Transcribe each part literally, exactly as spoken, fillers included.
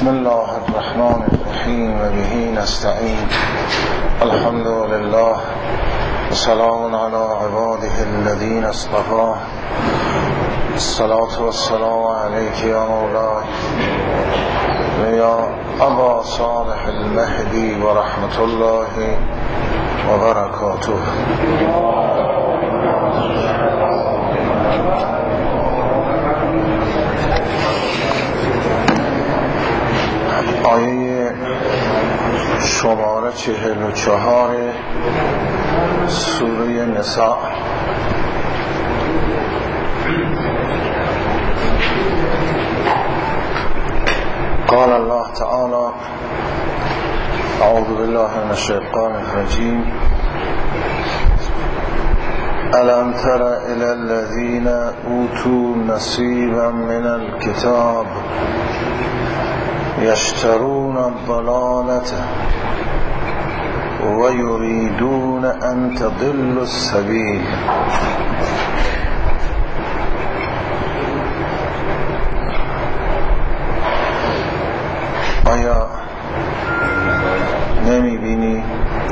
بسم الله الرحمن الرحیم و به نستعین. الحمد لله و سلام علی عباده الذین اصطفى. الصلاة والسلام علیک یا مولاي و یا ابا صالح المهدی و رحمت الله و برکاته. آیه شماره چهل و چهار سوره نساء. قال الله تعالى: اعوذ بالله من الشیطان الرجیم. الم تر الى الذين اوتوا نصيبا من الكتاب يشترون الضلالة ويريدون أن تضلوا السبيل. آیا نمی بینی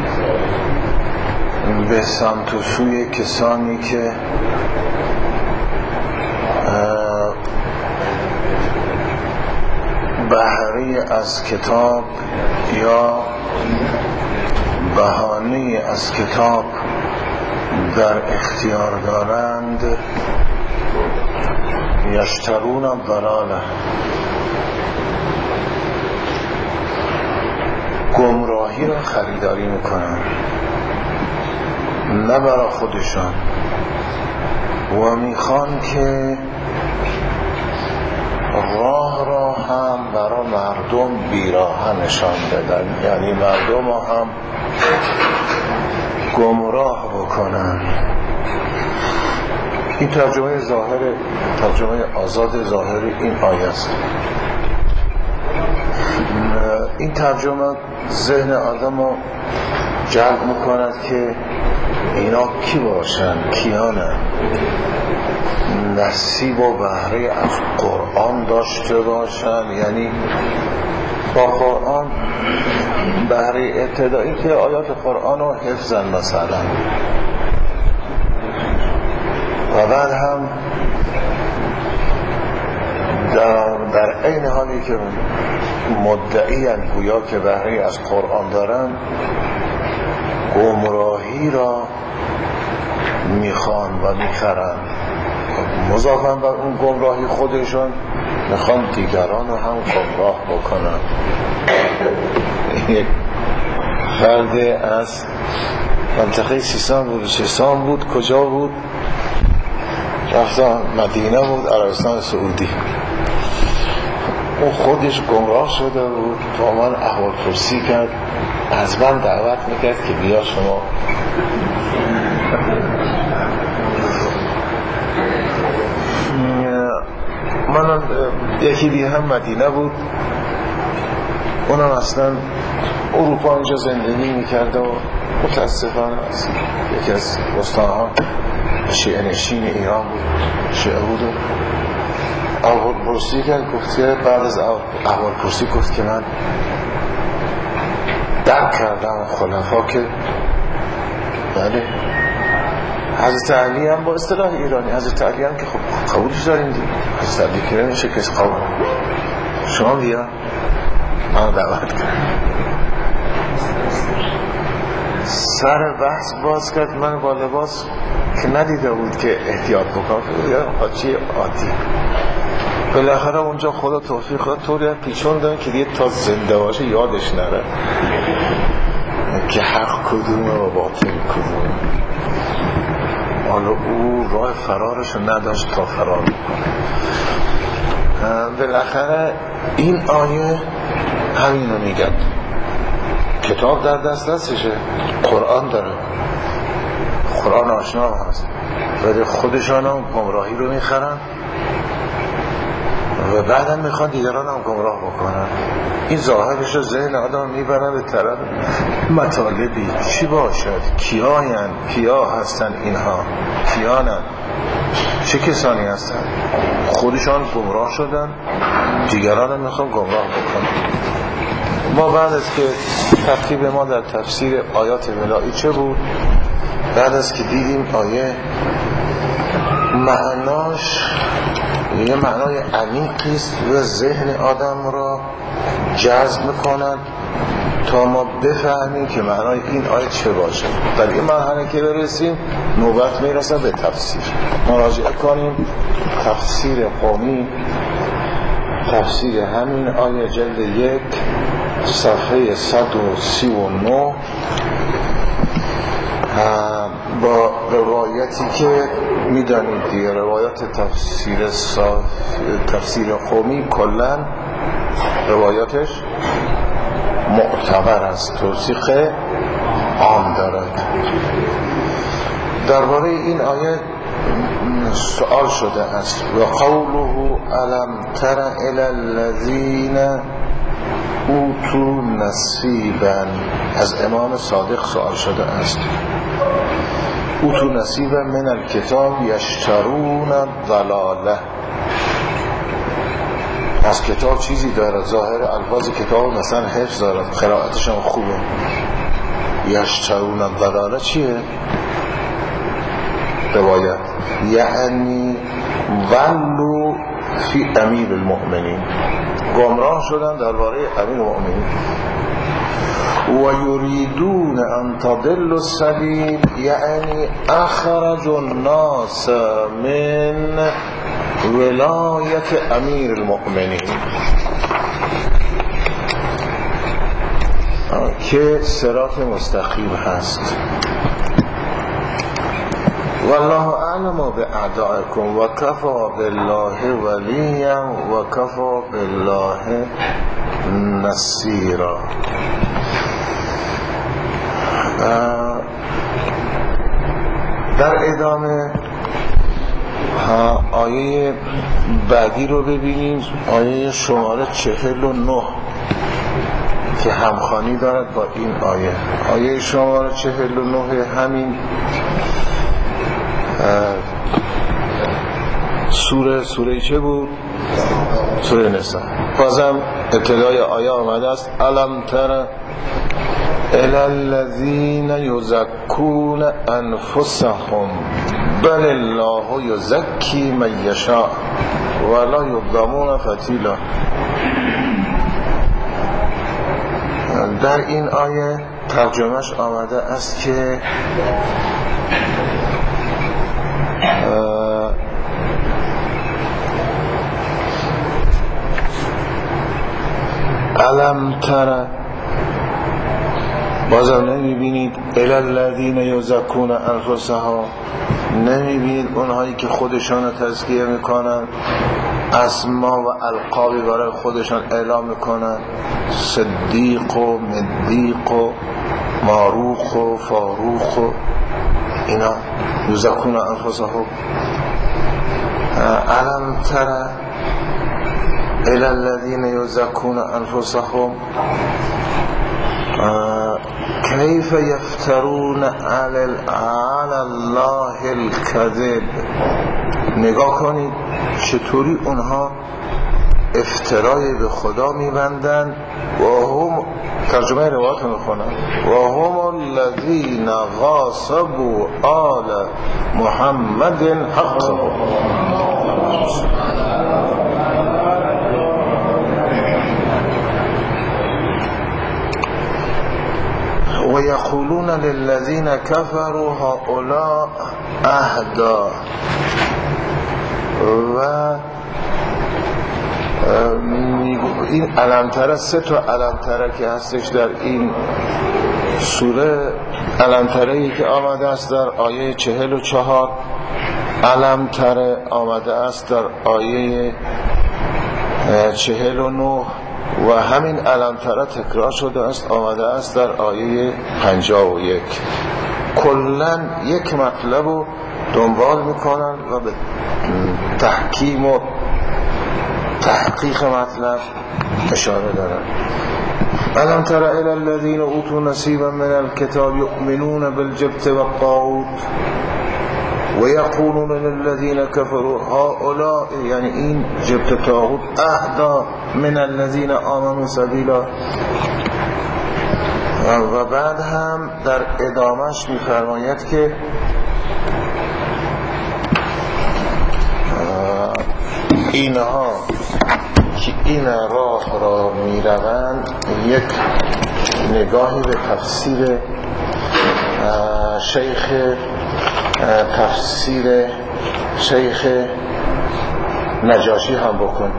به سمت و سوی کسانی که بهره از کتاب یا بهانه از کتاب در اختیار دارند؟ یشترون الضلاله، گمراهی را خریداری میکنن، نه برای خودشان، و میخوان که راه را هم برای مردم بیراه نشان بدن، یعنی مردم را هم گمراه بکنن. این ترجمه ظاهر ترجمه آزاد ظاهر این آیه است. این ترجمه ذهن آدم رو جلب میکند که اینا کی باشن، کیانن، نصیب و بهره از قرآن داشته باشن، یعنی با قرآن بهره ابتدایی که آیات قرآن رو حفظن مثلا، و بعد هم در, در این حالی که مدعیان گویا که بهره از قرآن دارن، گمراهی را میخوان و میخرن. مضافاً بر اون گمراهی خودشون میخوان دیگران رو هم گمراه بکنن. یک فرد از منطقه سیستان بود سیستان بود کجا بود؟ رفتن مدینه بود، عربستان سعودی. اون خودش گمراه شده بود، با من احوال پرسی کرد، از من دعوت میکرد که بیا شما من یکی دیگه هم مدینه بود، اونم اصلا اروپا اینجا زندگی میکرده و متاسفانه یکی از استانها شیعه نشین ایران بود، شیعه بود. احوال پرسی کرد، گفت که بعد از احوال پرسی گفت که من درک کردم خلفا که بله حضرت علی هم با اصطلاح ایرانی حضرت علی هم که خب قبولش داریم دید، حضرت علی که نمیشه کسی قبول. شما بیا من دعوت کرد، سر بحث باز کرد. من با لباس که ندیده بود که احتیاط بکنم، یا حاجی عادی. بالاخره اونجا خدا توفیق داد، طوری پیچوندن که دیگه تا زنده باشه یادش نره که حق کدومه و باطل کدومه. حالا او راه فرارش نداشت تا فرار بکنه. بالاخره این آیه همینو میگه، کتاب در دست دستشه، قرآن داره، قرآن آشنا هست، ولی خودشان هم گمراهی رو میخرن و بعد هم میخوان دیگران هم گمراه بکنن. این ظاهرش رو ذهن آدم میبرن به طرف مطالبی. چی باشد؟ کیاین؟ کیا هستن اینها؟ کیانن؟ چه کسانی هستن؟ خودشان گمراه شدن دیگران رو میخوام گمراه بکنم. ما بعد از که ترتیب ما در تفسیر آیات ملائی چه بود؟ بعد از که دیدیم آیه معناش یه معنای عمیقی است و ذهن آدم را جذب میکنند تا ما بفهمیم که معنای این آیه چه باشه. در این مرحله که برسیم نوبت میرسه به تفسیر. مراجعه کنیم تفسیر قومی، تفسیر همین آیه جلد یک صفحه صد و سی و نه با روایتی که میدانید دیگه، روایات تفسیر صاف تفسیر قومی کلن روایاتش معتبر است، توثیق عام دارد. درباره این آیه سوال شده است و قوله الم تر الی الذین اوتوا نصیبا، از امام صادق سوال شده است. اوتوا نصیبا من الکتاب یشترون الضلاله، از کتاب چیزی داره، ظاهر الفاظ کتاب مثلا حفظ دارد، قرائتش هم خوبه. یشترون الضلاله چیه؟ روایت یعنی ولو فی امیر المؤمنین، گمراه شدن درباره امیر المؤمنین. و یریدون ان تضلوا السبیل یعنی اخرج الناس من ولایت امیر المؤمنین، که صراط مستقیم هست. والله اعلم باعدائکم و کفا بالله ولیا و کفا بالله نصیرا. در ادامه آیه بعدی رو ببینیم، آیه شماره چهل و نه که همخوانی دارد با این آیه. آیه شماره چهل و نه همین سوره سوره چه بود؟ سوره نساء. بازم ابتدای آیه آمده است الم تر الی الذین یزکون انفسهم بل الله یزکی من یشاء ولا یظلمون فتیلا. در این آیه ترجمهش آمده است که الم تر، بازم نمیبینید الی الذین یزکون انفسهم، نمیبینید اونهایی که خودشان رو تزکیه میکنن، اسما و القابی برای خودشان اعلام میکنن، صدیق و مدیق و ماروخ و فاروخ و اینا، یزکون انفسهم. الم تر الی الذین یزکون انفسهم کیف یفترون علی الله الکذب. نگاه کنید چطوری اونها افترای به خدا میبندن. و هم، ترجمه روایت میخونن، و هم الذین غاصبوا آل محمد حقه. و یقولون للذین کفروا هؤلاء اهدی. و این علمتره، سه تا علمتره که هستش در این سوره. علمتره‌ای که آمده است در آیه چهل و چهار، علمتره آمده است در آیه چهل و نه و همین علمتره تکرار شده است، آمده است در آیه پنجاه و یک. کلن یک مطلب رو دنبال میکنن و به تحکیم و تحقیق مطلب اشاره دارن. الم تر الی الذین اوتوا نصیبا من الکتاب یؤمنون بالجبت والطاغوت. و یقولون للذین کفروا هؤلاء، یعنی این جبت طاغوت، اهدا من الذین آمنوا سبیلا. و بعد هم در ادامهش می‌فرماید که اینها که این راه را میروند یک نگاهی به تفسیر شیخ تفسیر شیخ نجاشی هم بکن.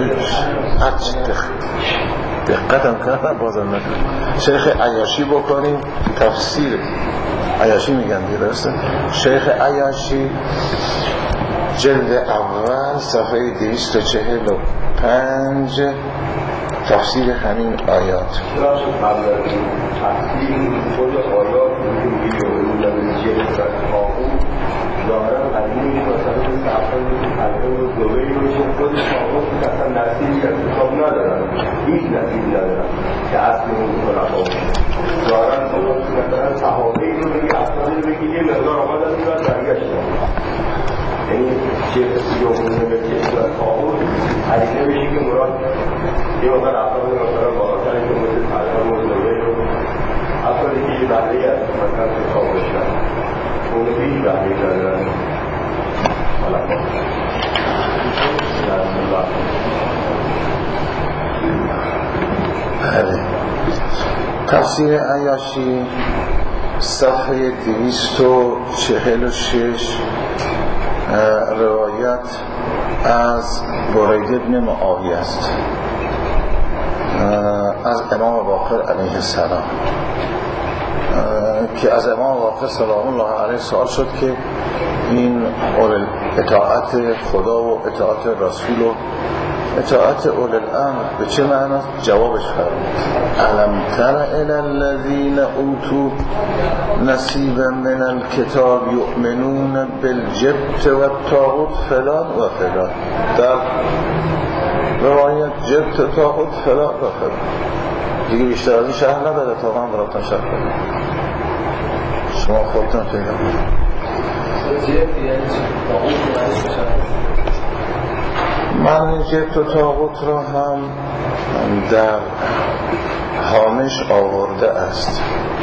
دقتم کردم بازم نکنم. شیخ عیاشی بکنیم تفسیر عیاشی میگن درسته. شیخ عیاشی جلد اول صفحه دویست و چهل و پنج تفسیر همین آیات. تفسیر خود آیات ظاهرا قدیمی مثلا صفحه حلقه و دوبهی رو چون خودش آقاست که اصلا نصیبی از کتاب ندارن، هیچ نصیبی ندارن که اصلی اون خلقا ظاهرا آقاست که مثلا صحابهی رو بگی اصلا رو بگی یه مقدار آقا دست رو برگشت یعنی چه یومونه به چه صورت آقا حدیثه بشی که مراد یه مقدار اصلا رو مثلا بالاتر که مثل حلقه و دوبهی رو اصلا دیگه بحری از مثلا کتاب بشن اون بیش بحری دارن بله. تفسیر عیاشی صفحه دویست و چهل و شش روایت از برید بن معاویه است از امام باقر علیه السلام که از امام باقر سلام الله علیه سوال شد که این اطاعت خدا و اطاعت رسول و اطاعت اول الامر به چه معنی؟ جوابش فرمود الم تر الی الذین اوتوا نصیبا من الکتاب یؤمنون بالجبت و الطاغوت فلان و فلان. در روایت جبت طاغوت فلان و فلان دیگه بیشتر از این شرح نداره تا من براتون شرح کنم. شما خودتون پیدا کنید. من جبت و طاغوت را هم در هامش آورده است.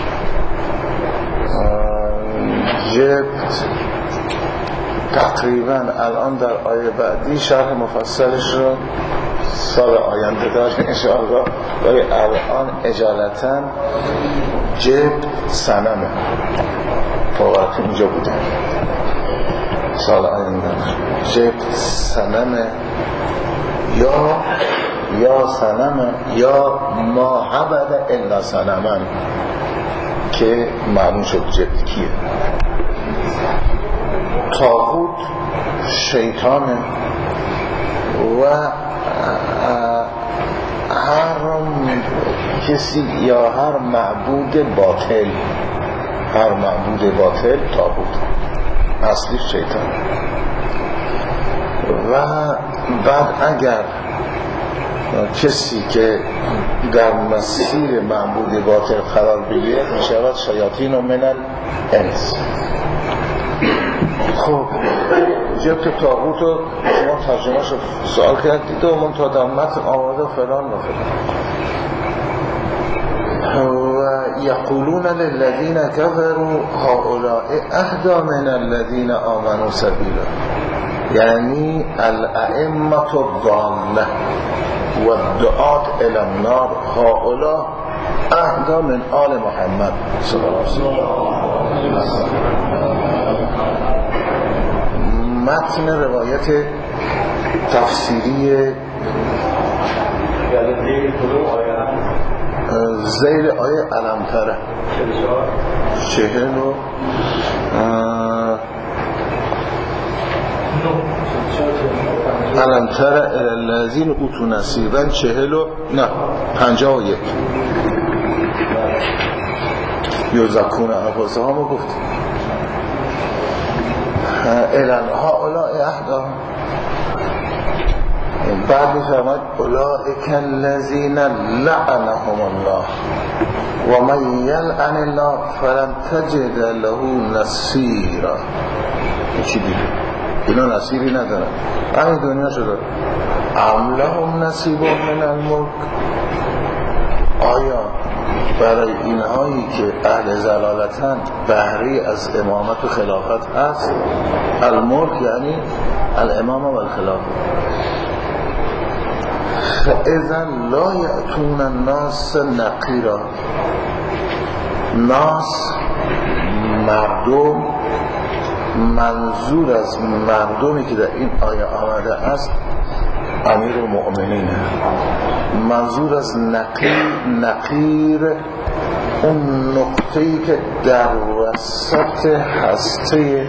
جبت تقریبا الان در آیه بعدی شرح مفصلش را سال آینده داریم انشاءالله، ولی الان اجالتا جبت صنمه تا وقت اینجا بودم سال آینده جبت صنمه یا یا صنمه یا ما عبد الا صنمن که معلوم شد جبت کیه. طاغوت شیطانه و هر کسی یا هر معبود باطل هر معبود باطل طاغوت اصلی شیطان. و بعد اگر کسی که در مسیر معبود باطل قرار بگیره می شود شیاطین و من الانس. خب جبت طاغوت رو شما ترجمه شو سوال کردید و من تا در متن آماده فلان و فلان. و یقولون للذین کفروا هؤلاء اهدی من الذین آمنوا سبیلا، یعنی الائمة الضالة و الدعاة الی النار هؤلاء اهدی من آل محمد صلی الله علیه وسلم. متن روایت تفسیری زیر آیه علمتره چهل و علمتره الذین اوتوا نصیبا چهل و نه پنجاه و یک یزکون انفسهم رو گفت الان هؤلاء اهدا. بعد میفرماید اولئک الذین لعنهم الله و من یلعن الله فلن تجد له نصیرا. چی دیگه؟ اینا نصیبی ندارن، همین دنیا شده. ام لهم نصیب من الملک، آیا برای اینهایی که اهل ضلالتن بهری از امامت و خلافت هست؟ الملک یعنی الامام و الخلافه. فاذا لا یأتون الناس نقیرا، ناس مردم، منظور از مردمی که در این آیه آمده است امیر المؤمنین. منظور از نقیر، نقیر اون نقطه‌ای که در وسط هسته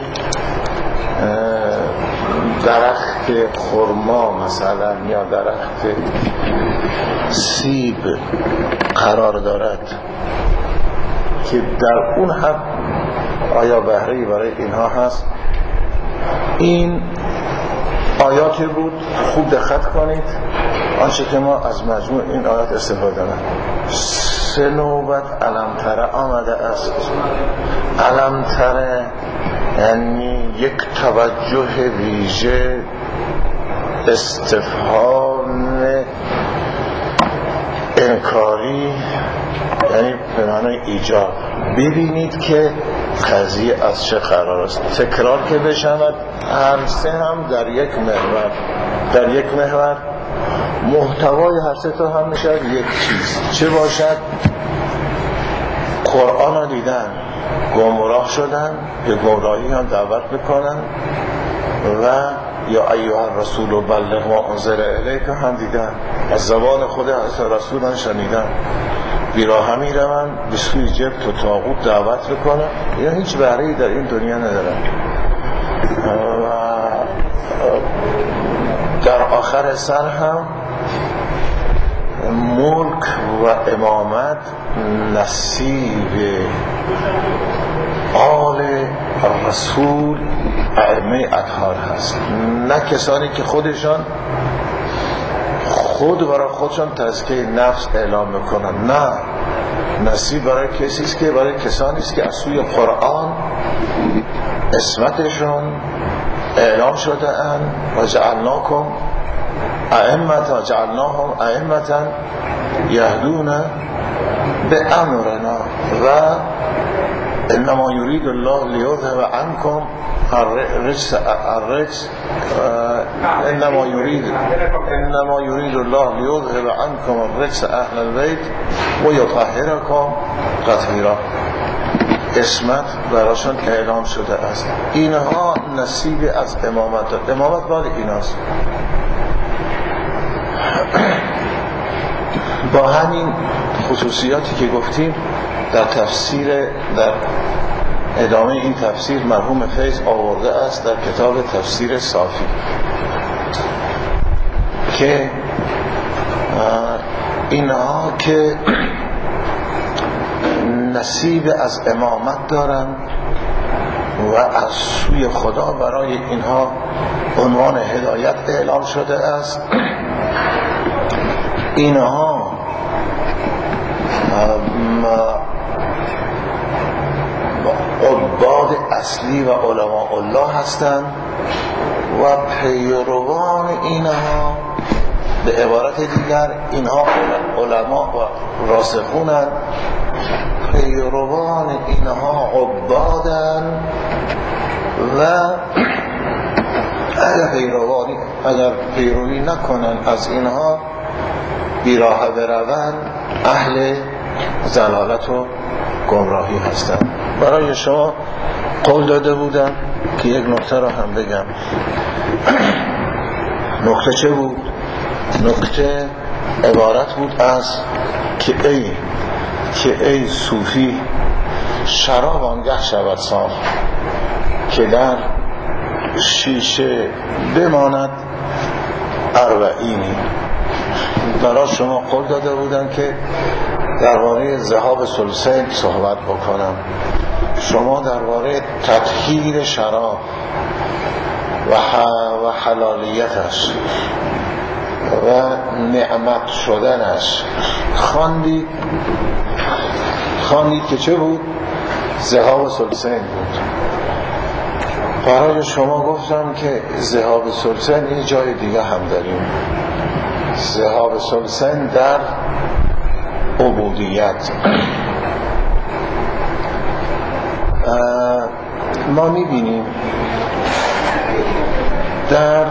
درخت خرما مثلا یا درخت سیب قرار دارد، که در اون حد آیا بهره‌ای برای اینها هست؟ این آیاتی بود، خوب دقت کنید آنچه که ما از مجموع این آیات استفاده داریم. سه نوبت علم تره آمده است. علم تره یعنی یک توجه ویژه، استفهام انکاری، یعنی به معنای ایجاب. ببینید که قضیه از چه قرار است. تکرار که بشود هر سه هم در یک محور، در یک محور محتوای هر سه تا هم میشه یک چیز. چه باشد؟ قرآن را دیدن، گمراه شدن، به گمراهی هم دعوت بکنن، و یا ایها الرسول بلغ ما انزل الیک هم دیدن، از زبان خود رسول هم شنیدن، بیراه می روند به سوی جبت و طاغوت دعوت بکنن، یا هیچ بهره‌ای در این دنیا ندارن. و در آخر سر هم ملک و امامت نصیب آل رسول ائمه اطهار هست، نه کسانی که خودشان خود برای خودشان تزکیه نفس اعلام میکنن. نه، نصیب برای کسی است که برای کسانی است که از سوی قرآن اسمتشون اعلام شده اند. و جعلناکم ائمة، جعلناهم ائمة یهدون به امرنا و انما یرید الله لیذهب عنکم الرجس الرجس انما یرید انما یرید الله لیذهب عنکم الرجس اهل البیت و یطهرکم تطهیرا. اسمت براشون اعلام شده است. اینها نصیب از امامت دارد. امامت مال ایناست. با همین خصوصیاتی که گفتیم در تفسیر، در ادامه این تفسیر مرحوم فیض آورده است در کتاب تفسیر صافی که اینها که نصیب از امامت دارند و از سوی خدا برای اینها عنوان هدایت اعلام شده است. اینها عباد اصلی و علماء الله هستند و پیروان اینها، به عبارت دیگر اینها علماء و راسخونند، پیروان اینها عبادن و اگر پیروانی اگر پیروی نکنن از اینها بیراه بروند اهل ضلالت و گمراهی هستند. برای شما قول داده بودم که یک نکته را هم بگم. نکته چه بود؟ نکته عبارت بود از که ای که ای صوفی شراب آنگه شود صاف که در شیشه بماند اربعینی. برای شما قول داده بودن که درباره ذهاب ثلثین صحبت بکنم. شما درباره تطهیر شراب و, و حلالیتش و نعمت شدنش خواندید خواندید که چه بود؟ ذهاب ثلثین بود. برای شما گفتم که ذهاب ثلثین این جای دیگه هم داریم. ذهاب ثلثین در عبودیت. ما میبینیم در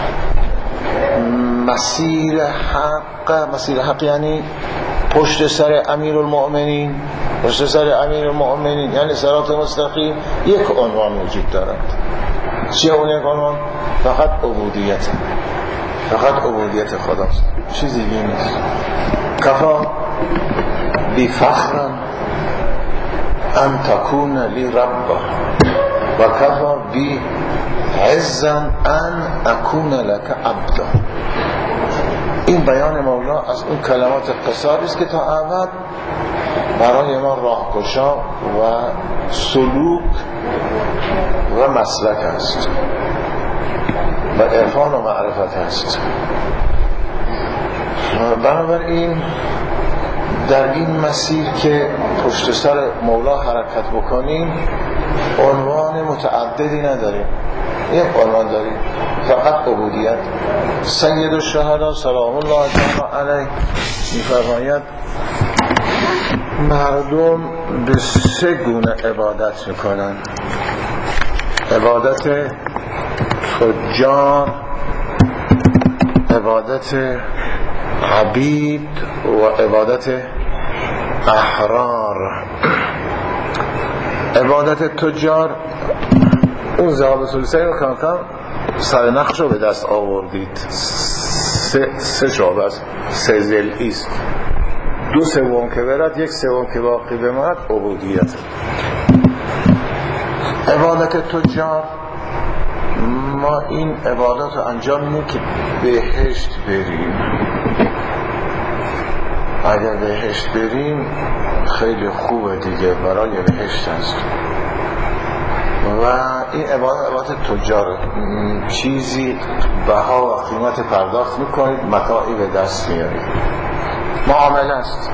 مسیر حق، مسیر حق یعنی پشت سر امیرالمؤمنین، پشت سر امیرالمؤمنین یعنی صراط مستقیم، یک عنوان وجود دارد. چیه اون یک عنوان؟ فقط عبودیت، فقط عبودیت خداست، چیزی دیگه نیست. کفا بی فخرن ان تکون لی رب و کفا بی عزن ان اکون لک عبدا. این بیان مولا از اون کلمات قصاری است که تا ابد برای ما راهگشا و سلوک و مسلک است و عرفان و معرفت است. بنابراین در این مسیر که پشت سر مولا حرکت بکنیم عنوان متعددی نداریم، یک عنوان داریم، فقط عبودیت. سید الشهدا سلام الله علیه می‌فرماید مردم به سه گونه عبادت میکنن: عبادت تجار، عبادت عبید و عبادت احرار. عبادت تجار اون ذهاب ثلثین رو کم کم سر نقش رو به دست آوردید. سه, سه شعبه است، سه ضلعی است. دو سوم که برد، یک سوم که باقی بماند عبودیت. عبادت تجار ما این عبادت رو انجام میدیم که بهشت بریم. اگر بهشت بریم خیلی خوبه دیگه، برای بهشت است. و این عبادت عبادت تجاره، چیزی بها و قیمت پرداخت میکنید، متاعی به دست میارید، معامله است.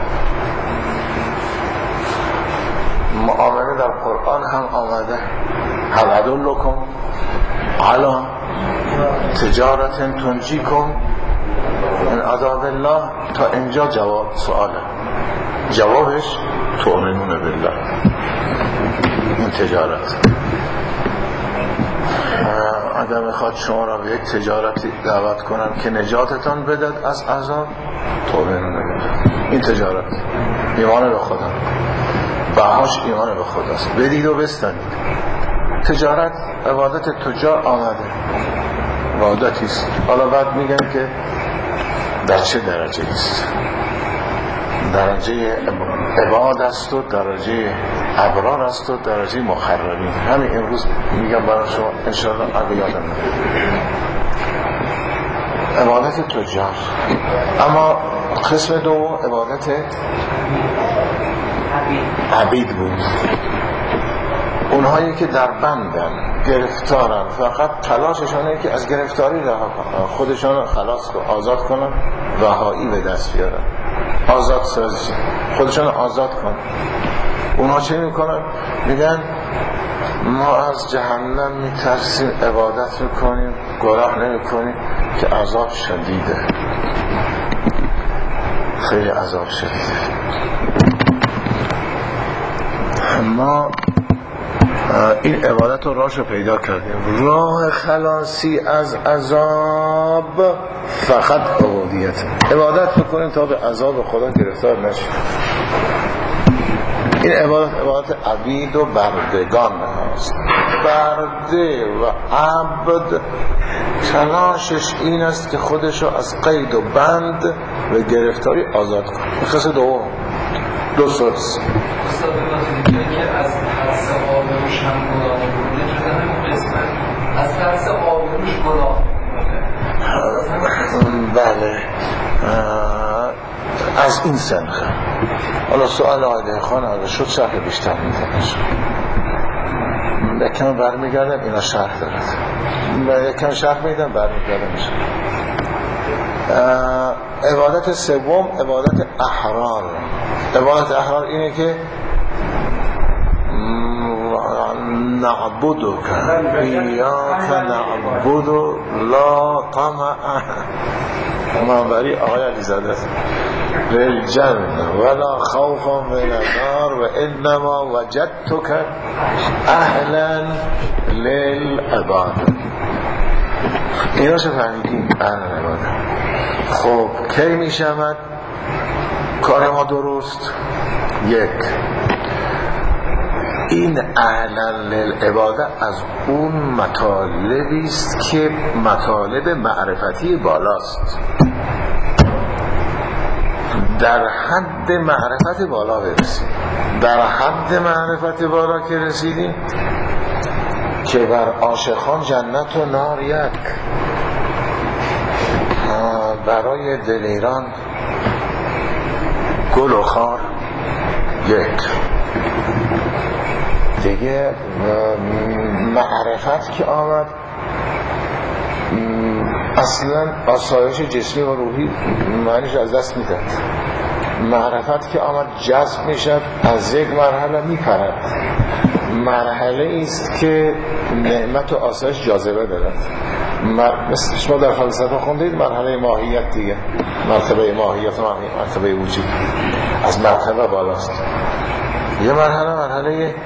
معامله در قرآن هم آمده: هل ادلکم علی تجارت تنجیکم من عذاب الله. تا اینجا جواب سواله، جوابش تؤمنون بالله. این تجارت اگر میخواد شما را به یک تجارتی دعوت کنن که نجاتتان بدد از عذاب، تؤمنون بالله. این تجارت ایمان به خدا، بهاش ایمان به خداست، بدید و بستانید. تجارت عبادت تجار آمده، عبادتی است. حالا بعد میگن که در چه درجه است؟ درجه عباد است و درجه ابرار است و درجه مخربین. همین امروز میگم برای شما انشاءالله اگه یادم نمیاد. عبادت تجار. اما قسم دوم عبادت عبید بود. اونهایی که در بندن، گرفتارن، فقط تلاششانه که از گرفتاری رها کنن، خودشان خلاص کنن، آزاد کنن، رهایی به دست بیارن، آزاد سازی، خودشان آزاد کنن. اونها چه میکنن؟ میگن ما از جهنم میترسیم، عبادت میکنیم، گناه نمیکنیم که عذاب شدیده، خیلی عذاب شدیده. ما این عبادت رو راهشو پیدا کردیم. راه خلاصی از عذاب فقط عبودیت. عبادت بکنیم تا به عذاب خدا گرفتار نشیم. این عبادت عبادت عبید و بردگان هست. برده و عبد تلاشش این است که خودشو از قید و بند و گرفتاری آزاد کنه. این خاصه دوم دو سرس هم گناه میکنه که همین قسمت از ترس آبروش گناه میکنه. بله از این سنخه. حالا سؤال آقای خان اگه شد شرح بیشتر میدنش یکم برمیگردم اینا شرح دارد، یکم شرح میدم برمیگردم میشه. عبادت سوم عبادت احرار. عبادت احرار اینه که نعبدک ایاک نعبد لا طمع منبری آقای علیزاده است للجنة ولا خوف من النار و انما وجدتك اهلا للعبادة. اینا چه فهمیدیم؟ اهل العبادة. خب کی می شود کار ما درست؟ یک، این اهلا للعباده از اون مطالبی است که مطالب معرفتی بالاست، در حد معرفت بالا برسیم. در حد معرفت بالا که رسیدیم که بر عاشقان جنت و نار یک، برای دلیران گل و خار یک. دیگه معرفت که آمد اصلا آسایش جسمی و روحی معنیش از دست میداد. معرفت که آمد جذب میشد، از یک مرحله میپرد. مرحله است که نعمت و آسایش جاذبه دارد. مثل شما در فلسفه خوندید مرحله ماهیت دیگه، مرتبه ماهیت و مرتبه وجود از مرتبه بالاست. یه مرحله مرحله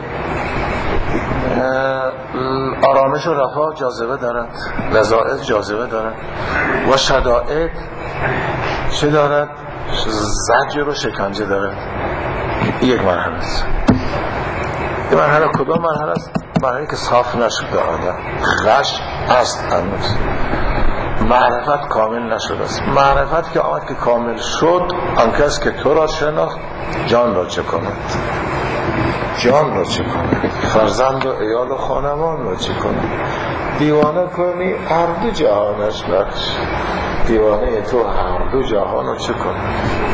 آرامش و رفاه جاذبه دارد، لذائذ جاذبه دارد و شدائد چه دارد؟ زجر و شکنجه دارد. یک مرحله است. این مرحله کدام مرحله است؟ مرحله که صاف نشده آدم، غش است هنوز، معرفت کامل نشده است. معرفت که آمد که کامل شد، آن کس که تو را شناخت جان را چه کند؟ جان را چه کند؟ فرزند و عیال و خانمان را چه کند؟ دیوانه کنی هر دو جهانش بخش، دیوانه تو هر دو جهان را چه کند؟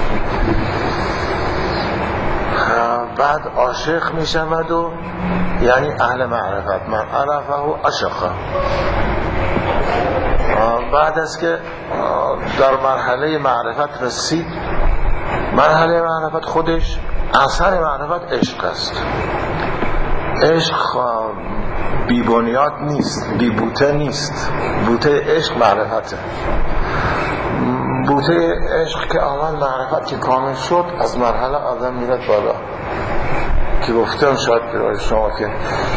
بعد عاشق می شود و یعنی اهل معرفت، من عرفه و عشقه. بعد از که در مرحله معرفت رسید، مرحله معرفت خودش اثر معرفت عشق است. عشق بی بنیاد نیست، بی بوته نیست. بوته عشق معرفته. بوته عشق که آمد معرفت که کامل شد، از مرحله آدم میرد بالا. که گفتم شاید برای شما که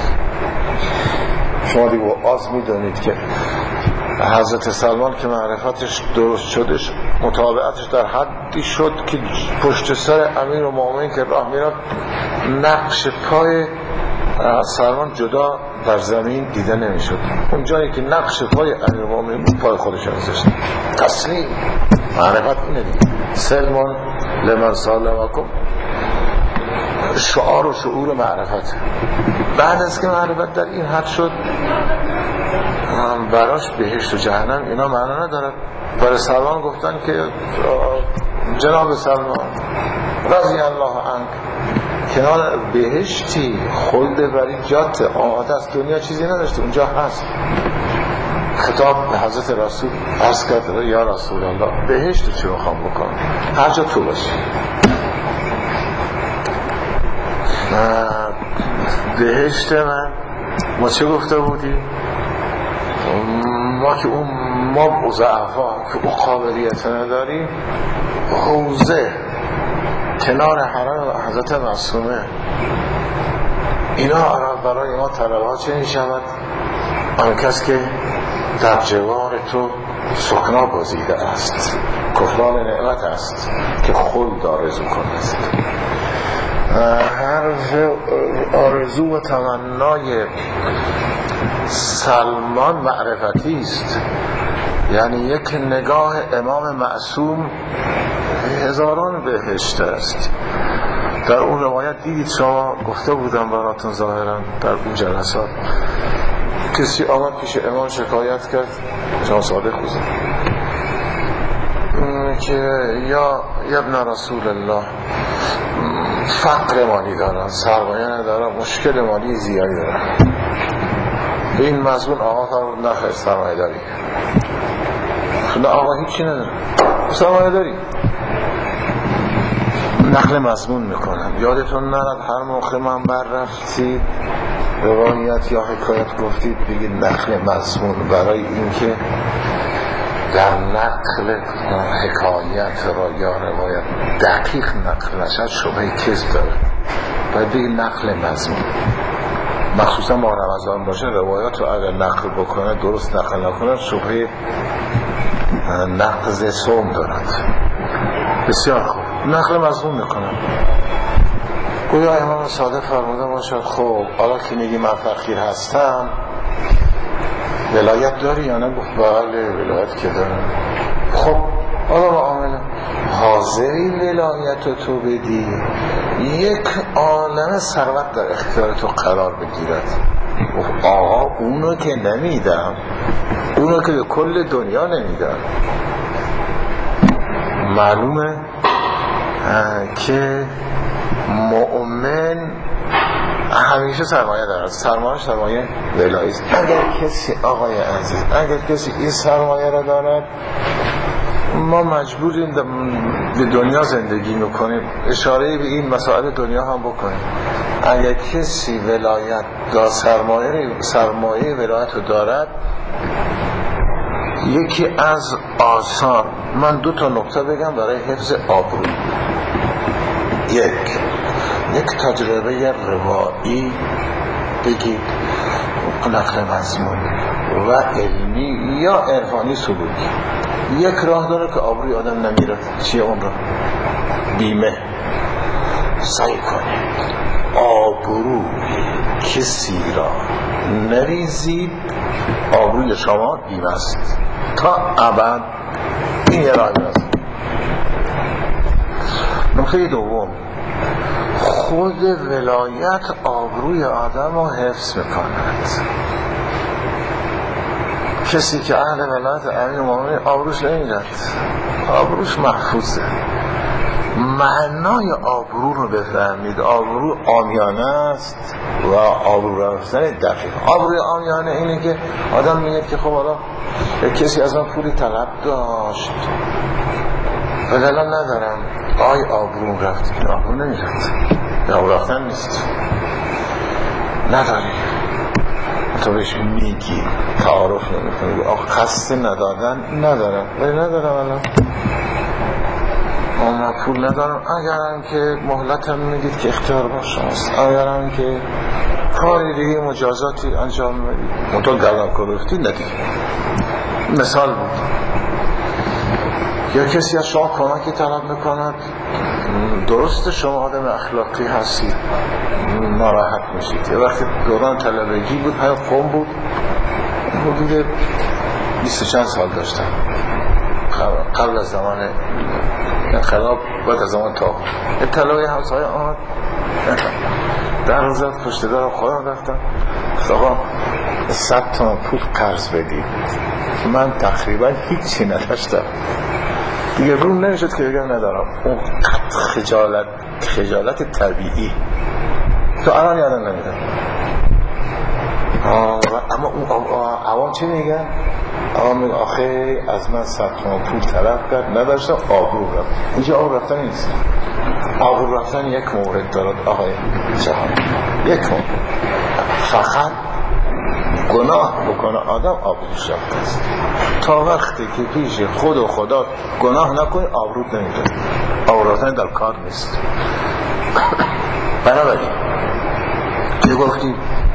شما دیگه آز میدونید که حضرت سلمان که معرفتش درست شدش، مطابعتش در حدی شد که پشت سر امیر و مومن که راه میرفت نقش پای سلمان جدا در زمین دیده نمیشد. اون جایی که نقش پای امیر و مومن پای خودش نزدشت. تسلیم معرفت اینه دیگه. سلمان لمن سالمکم، شعار و شعور معرفت. بعد از که معرفت در این حد شد، براش بهشت و جهنم اینا معنا ندارد. برای سلمان گفتن که جناب سلمان رضی الله عنک، کنار بهشتی خلد بری جات آماده است، دنیا چیزی نداشته، اونجا هست. خطاب به حضرت رسول عرض کرد یا رسول الله بهشت چی میخوام بکنم؟ هر جا تو باشی. بهشت من ما چه گفته بودیم؟ ما که اون ما ضعفا که اون قابلیت نداریم، حوزه کنار حرم حضرت معصومه، اینا برای ما طلبها چه می شود؟ آن کس که در جوار تو سکنا گزیده است، کفران نعمت است که خلد آرزو کند. حرف آرزو و تمنای سلمان معرفتی است. یعنی یک نگاه امام معصوم هزاران بهشت است. در اون روایت دیدید شما، گفته بودم براتون ظاهرا در اون جلسات، کسی آمد پیش امام شکایت کرد، شما صادق بودید که یا ابن رسول الله فقر مالی دارم، سرمایه ندارم، مشکل مالی زیادی دارم. این مضمون آقا فرمود نخیر سرمایه داری. نه آقا هیچی ندارم، سرمایه داری. نقل مضمون میکنم. یادتون نرد هر موقع من بر رفتید روایت یا حکایت گفتید بگید نقل مضمون، برای اینکه در نقل حکایت را یا روایت دقیق نقل نشد شبهه کذب داره، باید بگید نقل مضمون. مخصوصا با رمضان باشه روایات رو اگر نقل بکنه درست نقل نکنه شبهه نقض صوم دارد. بسیار خوب، نقل مضمون میکنم. گویا امام صادق فرموده باشد خب حالا که میگی من فقیر هستم ولایت داری یا نه؟ گفت بله ولایت که دارم. خب حالا معامله حاضری ولایت تو بدی یک عالم ثروت در اختیار تو قرار بگیرد؟ گفت آقا اونو که نمیدم، اونو که به کل دنیا نمیدم. معلومه که مؤمن همیشه سرمایه دارد. سرمایه سرمایه ولایی است. اگر کسی آقای عزیز اگر کسی این سرمایه را دارد ما مجبوریم به دنیا زندگی میکنیم، اشاره به این مسائل دنیا هم بکنیم. اگر کسی ولایت دا سرمایه سرمایه ولایت رو دارد، یکی از آثار، من دو تا نکته بگم برای حفظ آبرو. یک یک تجربه روایی بگید، نقل مضمون و علمی یا عرفانی سلوکی. یک راه داره که آبروی آدم نمیرد. چیه اون راه؟ بیمه. سعی کنید آبرو کسی را نریزید، آبروی شما بیمه است تا ابد. این یه راه است. نکته دوم، خود ولایت آبروی آدم رو حفظ میکند. کسی که اهل ولایت امیر مومنین آبروش نمیرد، آبروش محفوظه. معنای آبرو رو بفهمید. آبرو عامیانه است و آبرو رفتن دقیق. آبروی عامیانه اینه که آدم میگه که خب حالا کسی از من پولی طلب داشت ولی الان ندارم، آی آبرو رفت. این آبرو نمیرد، آبرو رفتن نیست. نداری تو بهش میگی، تعارف نمیکنی، آخ خسته ندادن ندارم ولی ندارم الان اما پول ندارم. اگرم که مهلتم میدید که اختیار با شماست، اگرم که کاری دیگه مجازاتی انجام میدید منطقه گردن کرفتی ندید. مثال بود. یا کسی از شما کمکی طلب میکند، درست شما آدم اخلاقی هستید ناراحت میشید. یه وقتی دوران طلبگی بود، های قوم بود، حدود بیست چند سال داشتم قبل از زمان انقلاب، بعد از زمان تا اطلاعی همسایه آمد در روزت پشت دارم خودم رفتم آقا صد تا پول قرض بدید. من تقریبا هیچی نداشتم دیگه، روم نمیشد که بگم ندارم. اون خجالت خجالت طبیعی تو الان یادم نمیدم. اما اون عوام چی میگن؟ عوام میگن آخه از من صد تومن پول طلب کرد نداشتم، آبرو رفت. اینجا آبرو رفتن نیست. آبرو رفتن یک مورد دارد آقای جهان، یک مورد. فقط گناه بکنه آدم آبروش رفت است. تا وقتی که پیش خود و خدا گناه نکنی آبروت نمیره. آبرو رفتن در کار نیست. بنابراین که گفتیم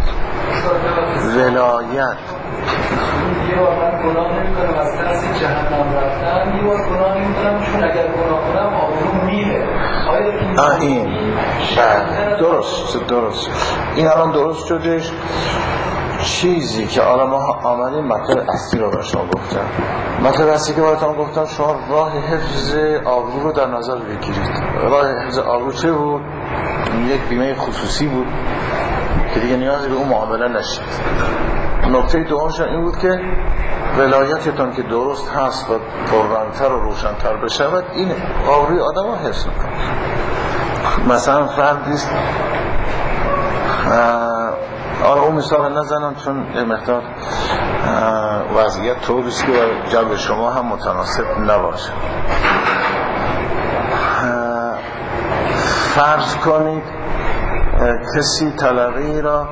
ولایت یه بار من گناه نمی کنم از ترس جهنم رفتن، یه بار گناه نمی کنم چون اگر گناه کنم آبرو میره. آیا این درست درست این الان درست شدش. چیزی که الان ما آمدیم مطلب اصلی رو به شما گفتم. مطلب اصلی که براتون گفتم شما راه حفظ آبرو رو در نظر بگیرید. راه حفظ آبرو چه بود؟ یک بیمه خصوصی بود که دیگه نیازی به اون معامله نشید. نکته دومش این بود که ولایتتون که درست هست و پررنگتر و روشنتر بشود، این آبروی آدم رو حفظ میکنه. مثلا فردیست آره اون مثال نزنم چون یه مقدار وضعیت طوریست که جلب شما هم متناسب نباشه. فرض کنید کسی طلبه‌ای را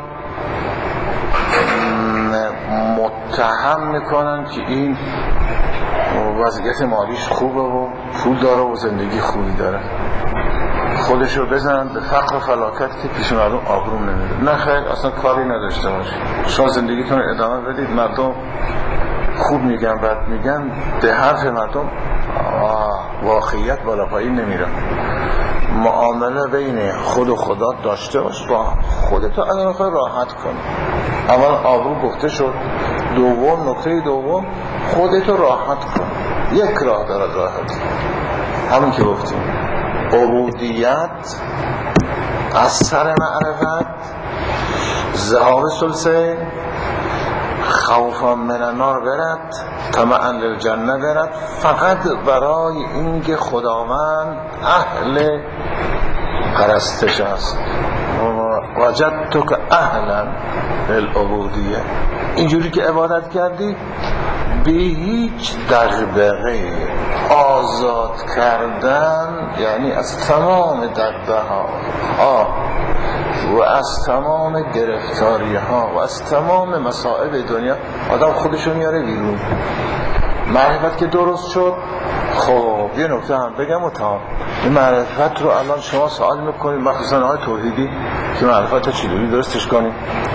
متهم میکنن که این وضعیت مالیش خوبه و پول داره و زندگی خوبی داره، خودش رو بزنن به فقر و فلاکت که پیش مردم آبرو نمیده. نه خیر، اصلا کاری نداشته باشید، شما زندگیتون رو ادامه بدید، مردم خوب میگن بد میگن، به حرف مردم واقعیت بالا پایین نمیره. معامله بین خود و خدا داشته باش، با خودتو اگر میخوای راحت کن. اول آبرو گفته شد، دوم نکته دوم خودتو راحت کن. یک راه داره راحت، همین که گفتیم عبودیت، اثر معرفت، ذهاب سلسه، خوفا من النار برد، طمعا للجنه برد، فقط برای اینکه خداوند اهل پرستش است. وجدتک اهلا للعبودیه. اینجوری که عبادت کردی به هیچ دغدغه، آزاد کردن یعنی از تمام دغدغه ها و از تمام گرفتاری ها و از تمام مصائب دنیا آدم خودشو میاره بیرون. معرفت که درست شد، خب یه نکته هم بگم و تا این معرفت رو الان شما سوال میکنید، مخصوصا های توحیدی که معرفت رو چجوری درستش کنیم،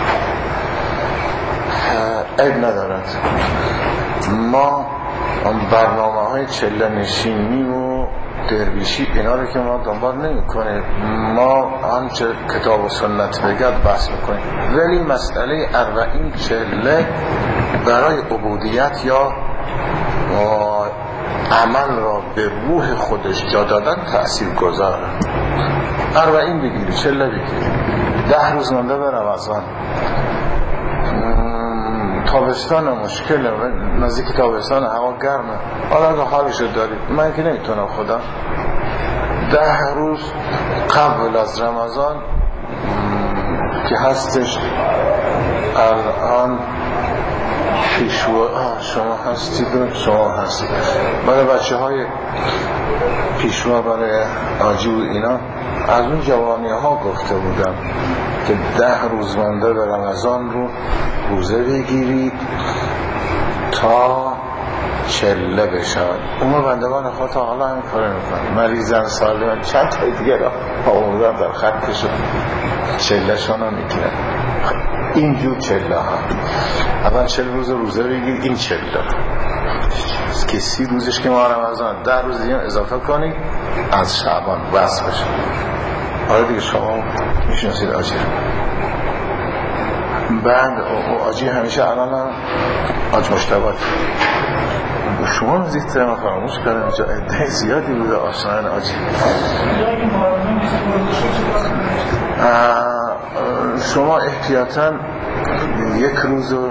عیب ندارد. ما برنامه های چله نشینی و درویشی اینا رو که ما دنبال نمی کنیم، ما آنچه کتاب و سنت بگد بحث میکنیم، ولی مسئله اربعین چله برای عبودیت یا عمل را به روح خودش جا دادن تأثیر گذاره. اربعین بگیری، چله بگیری، ده روز مانده به رمضان، تابستان مشکله، نزدیک تابستان هوا گرمه، حالا اگه حالشو دارید، من که نمیتونم خدا ده روز قبل از رمضان که هستش الان پیشوا شما هستید و شما هستید برای بچه های پیشوا برای آجی و اینا از اون جوانی ها گفته بودم که ده روز مانده به رمضان رو روزه بگیرید تا چله بشود. اون بندگان خدا تا حالا همین کاره میکنن، مریضن سالمن، چند تای دیگه را آمودن در خط کشون چله شانا میگیرن. اینجور چله ها اول چل روز روزه بگیر، این چله که سی روزش که ما رمضان، ده روز دیگه اضافه کنید از شعبان بس بشه. آره دیگه شما میشناسید آجی. بعد آجی همیشه الان هم آج مشتبات شما نزدیک ما فراموش کردم اینجا عده زیادی بوده آشنایان آجی. شما احتیاطاً یک روزو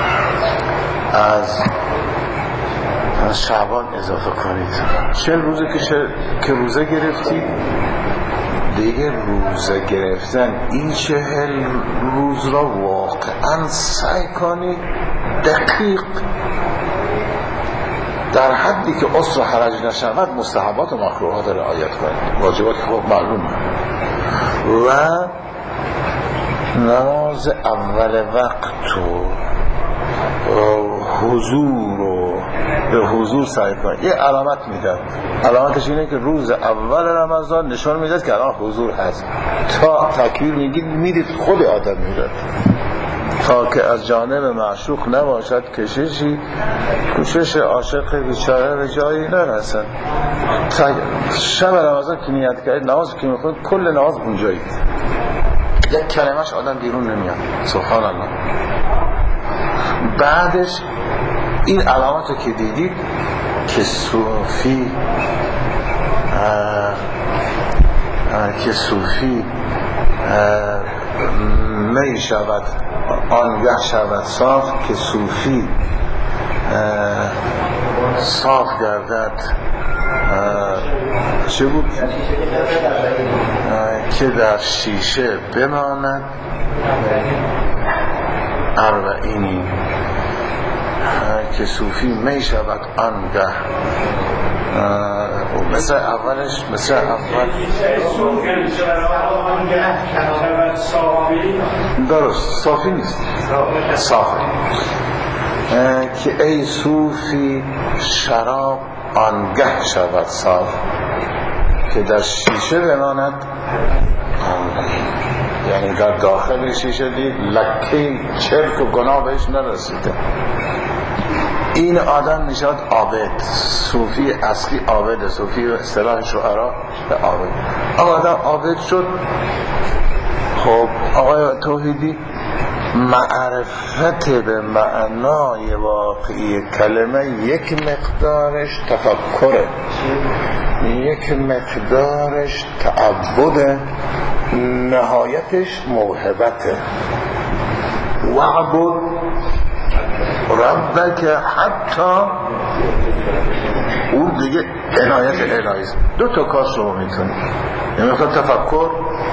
از از شعبان اضافه کنید. چل روزه که, شل... که روزه گرفتید دیگه روزه گرفتن این چهل روز را واقعا سعی کنید دقیق در حدی که عسر و حرج نشود مستحبات و مکروهات را رعایت کنید. واجبات خب معلومه. و نماز اول وقت و حضور و به حضور سعی کنید. یه علامت میدن، علامتش اینه که روز اول رمضان نشان میداد که الان حضور هست، تا تکبیر میگید میدید خود آدم میداد تا که از جانب معشوق نباشد کششی، کوشش عاشق بیچاره به جایی نرسد. شب رمضان که نیت کردید نماز که میخونید کل نماز اونجایید، یک کلمش آدم بیرون نمیاد. سبحان الله. بعدش این علامات رو که دیدید که صوفی اه اه که صوفی می شود آنگه شود صاف، که صوفی صاف گردد چه بود؟ که در شیشه بماند اربعینی، که صوفی می شود آنگه مثل اولش مثل اول درست صافی نیست صافی که ای صوفی شراب آنگه شود صاف که در شیشه بماند، یعنی در داخل شیشه دید لکه چرک و گناه بهش نرسیده. این آدم میشد عابد. صوفی اصلی عابد، صوفی و اصطلاح شعرا به عابد. آدم عابد شد. خب آقای توحیدی معرفت به معنای واقعی کلمه یک مقدارش تفکره، یک مقدارش تعبده، نهایتش موهبته. وعبد ربک حتی اون دیگه عنایت الهی است. دو تا کار شما میتونید، یه مقدار تفکر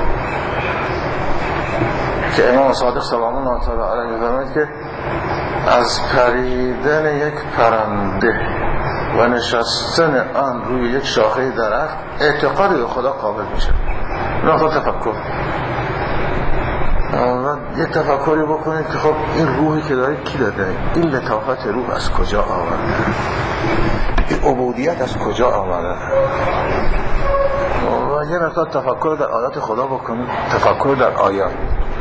که امام صادق سلام الله تعالی علیه فرمود که از پریدن یک پرنده و نشستن آن روی یک شاخه درخت اعتقاد به خدا قابل میشه. مقدار تفکر و یه تفکری بکنید که خب این روحی که داره کی داده؟ این لطافت روح از کجا آمده؟ این عبودیت از کجا آمده؟ و یه مقدار تفکر در آیات خدا بکنید، تفکر در آیات،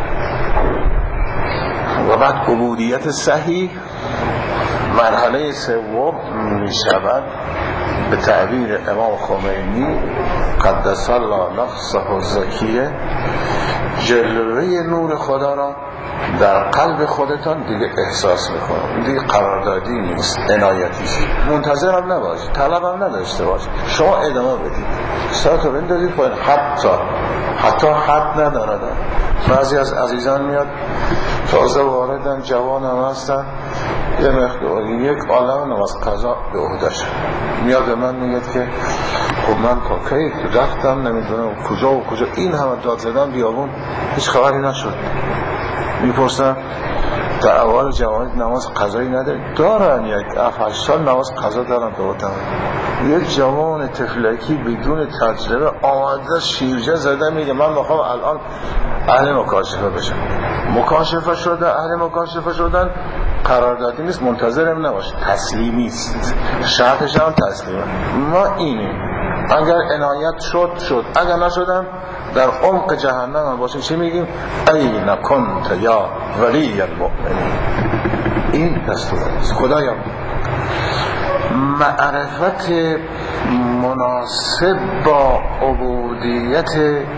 و بعد عبودیت صحیح مرحله سوم می شود به تعبیر امام خمینی قدس الله نفسه الزکیه، جلوه نور خدا را در قلب خودتان دیگه احساس میکنم. دیگه قراردادی نیست، عنایتیست. منتظرم نباشید، طلبم نداشته باشید، شما ادامه بدید، ساعتو بندازید پایین. حتی حتی حد ندارد. بعضی از عزیزان میاد تازه واردن، جوان هم هستن، یه مقدار یک عالم نماز قضا به عهده‌اش میاد به من میگه که خب من تا کی رفتم نمیدونم کجا و کجا، این همه داد زدن بیابون هیچ خبری نشد. میپرسن در اول جوانی نماز قضایی نداری؟ دارن، یک هشت سال نماز قضا دارن به عهده. یک جوان تفلکی بدون تجربه آمده شیرجه زده میگه من میخوام الان اهل مکاشفه بشم. مکاشفه شده، اهل مکاشفه شدن قراردادی نیست، منتظرم نباش، تسلیمی است. شرطش هم تسلیمه. ما اینیم، اگر عنایت شد شد، اگر نشدم در عمق جهنم باشیم. چی میگیم؟ این کنت یا ولی المؤمنین. این دستور است. خدایا معرفت مناسب با عبودیت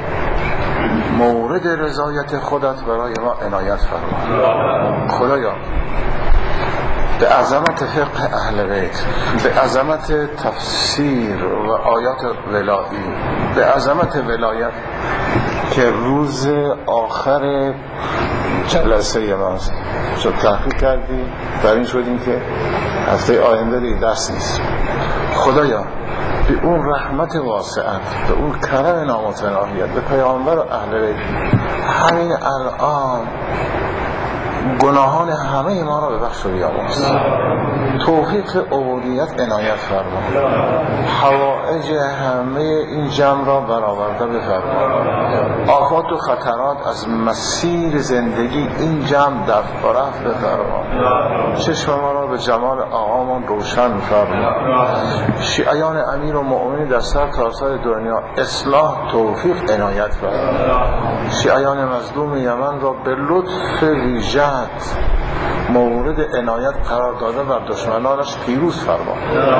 مورد رضایت خودت برای ما عنایت فرما. خدایا به عظمت فقه اهل بیت، به عظمت تفسیر و آیات ولایی، به عظمت ولایت که روز آخر جلسه ماست شد تحقیق کردی، بر این شدیم که هفته آینده دیگه درس نیست. خدایا به اون رحمت واسعت، به اون کرم نامتناهیت، به پیامبر و اهل بیت همین الان گناهان همه ما را ببخش و بیامرز. توفیق عبودیت عنایت فرما. حوائج همه این جمع را برآورده بفرما. آفات و خطرات از مسیر زندگی این جمع دفع و رفع بفرما. چشم ما را به جمال آقامون روشن فرما. شیعیان امیر و مؤمنین در سر تاسر دنیا اصلاح توفیق عنایت فرما. شیعیان مظلوم یمن را به لطف ویژه مورد عنایت قرار داده و دشمنانش پیروز فرما.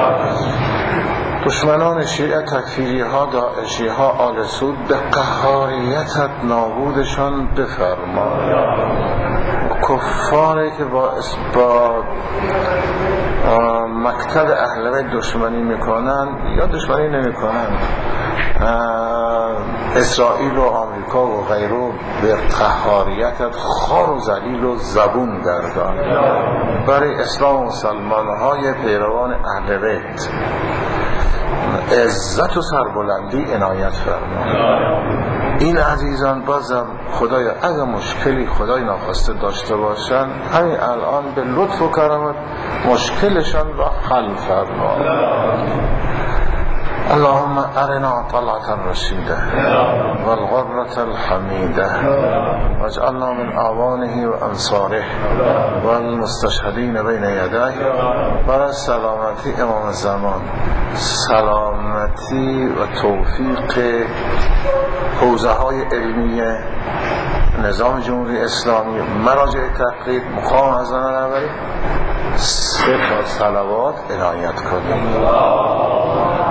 دشمنان شیعه، تکفیری ها، داعشی ها، آل سود به قهاریتت نابودشان بفرما. کفاری که با با مکتب اهل بیت دشمنی میکنن یا دشمنی نمیکنن، اسرائیل و آمریکا و غیره به قهاریتت خار و ذلیل و زبون گردان. برای اسلام و مسلمان های پیروان اهل بیت عزت و سربلندی عنایت فرما. این عزیزان بازم خدایا اگر مشکلی خدای ناخواسته داشته باشن، همین الان به لطف و کرامت مشکلشان را حل فرما. اللهم ارنا طلعة الرشيدة والغرة الحميدة واجعلنا من اعوانه وانصاره والمستشهدين بين يديه. برای سلامتی امام الزمان، سلامتی و توفیق حوزه های علمی نظام جمهوری اسلامی، مراجع تحقیق، مقام حضرت رهبری، سه تا صلوات عنایت کنید.